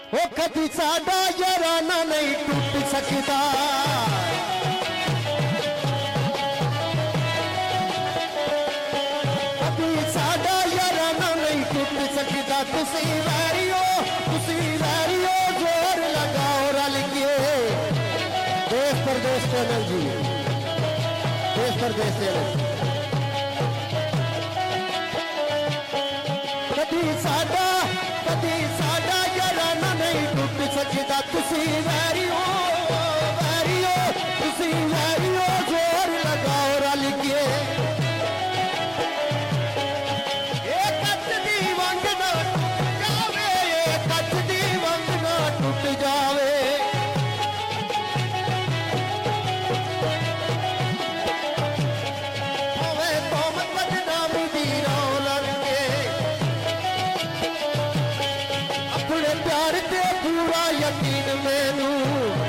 वो कदी साडा याराना नहीं टूट सकता, कदी साडा याराना नहीं टूट सकता। तुसी वैरियो जोर लगाओ रल के। देश परदेश चैनल जी, देश परदेश चैनल। कदी साडा याराना नहीं टूट सकता। तुसी वैरियो जोर लगाओ रल के। कच दी वंग ना टूट जावे, कच दी वंग ना टूट जावे। होवे कौमत बदनामी दी रौलन के, अपने प्यार ते पूरा यकीन मैनू